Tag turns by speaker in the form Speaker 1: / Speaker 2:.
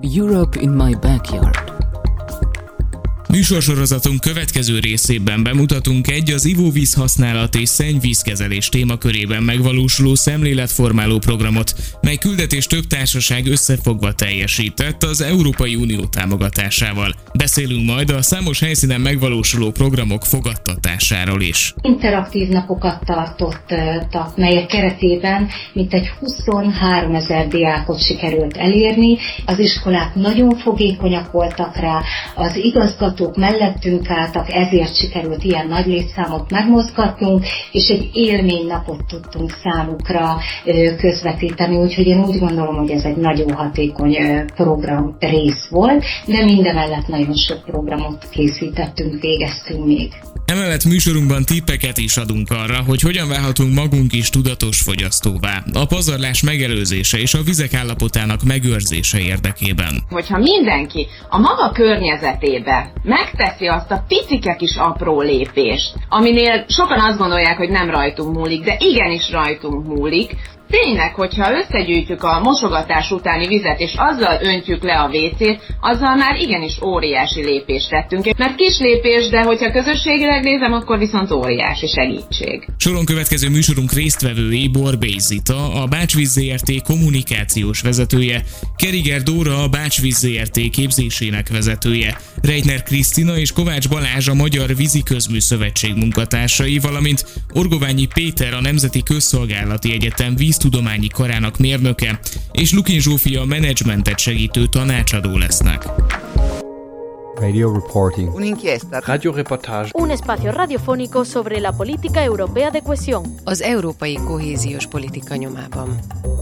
Speaker 1: Europe in my backyard.
Speaker 2: Műsorsorozatunk következő részében bemutatunk egy az ivóvíz használat és szennyvízkezelés témakörében megvalósuló szemléletformáló programot, mely küldetés több társaság összefogva teljesített az Európai Unió támogatásával. Beszélünk majd a számos helyszínen megvalósuló programok fogadtatásáról is.
Speaker 3: Interaktív napokat tartottak, melyek keretében mintegy 23 000 diákot sikerült elérni. Az iskolák nagyon fogékonyak voltak rá, az igazgatók mellettünk álltak, ezért sikerült ilyen nagy létszámot megmozgatnunk, és egy élménynapot tudtunk számukra közvetíteni, úgyhogy én úgy gondolom, hogy ez egy nagyon hatékony program rész volt, de mindemellett nagyon sok programot készítettünk, végeztünk még.
Speaker 2: Emellett műsorunkban tippeket is adunk arra, hogy hogyan válhatunk magunk is tudatos fogyasztóvá, a pazarlás megelőzése és a vizek állapotának megőrzése érdekében.
Speaker 4: Hogyha mindenki a maga környezetébe megteszi azt a picike kis apró lépést, aminél sokan azt gondolják, hogy nem rajtunk múlik, de igenis rajtunk múlik, tényleg, hogyha összegyűjtjük a mosogatás utáni vizet, és azzal öntjük le a WC-t, azzal már igenis óriási lépést tettünk. Mert kis lépés, de hogyha közösségileg nézem, akkor viszont óriási segítség.
Speaker 2: Soron következő műsorunk résztvevői Borbély Zita, a Bácsvíz Zrt. Kommunikációs vezetője, Keriger Dóra, a Bácsvíz Zrt. Képzésének vezetője, Reitner Krisztina és Kovács Balázs, a Magyar Vízi Közműszövetség munkatársai, valamint Orgoványi Péter, a Nemzeti Közszolgálati Egyetem víztudományi karának mérnöke, és Lukin Zsófia, a menedzsmentet segítő tanácsadó lesznek.
Speaker 5: Radio reporting.
Speaker 6: Un'inchiesta.
Speaker 5: Radioreportage.
Speaker 7: Un espacio radiofónico sobre la política europea de cohesión.
Speaker 8: Az európai kohéziós politika nyomában.